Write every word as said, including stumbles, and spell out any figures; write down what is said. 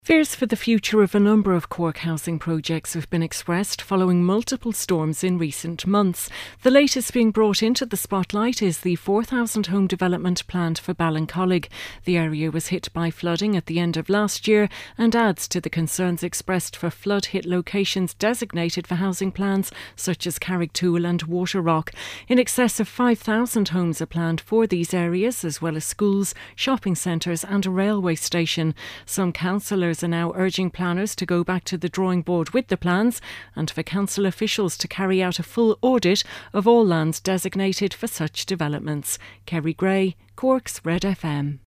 Fears for the future of a number of Cork housing projects have been expressed following multiple storms in recent months. The latest being brought into the spotlight is the four thousand home development planned for Ballincollig. The area was hit by flooding at the end of last year and adds to the concerns expressed for flood-hit locations designated for housing plans such as Carrigtwohill and Waterrock. In excess of five thousand homes are planned for these areas, as well as schools, shopping centres and a railway station. Some councillors are now urging planners to go back to the drawing board with the plans and for council officials to carry out a full audit of all lands designated for such developments. Kerry Gray, Cork's Red F M.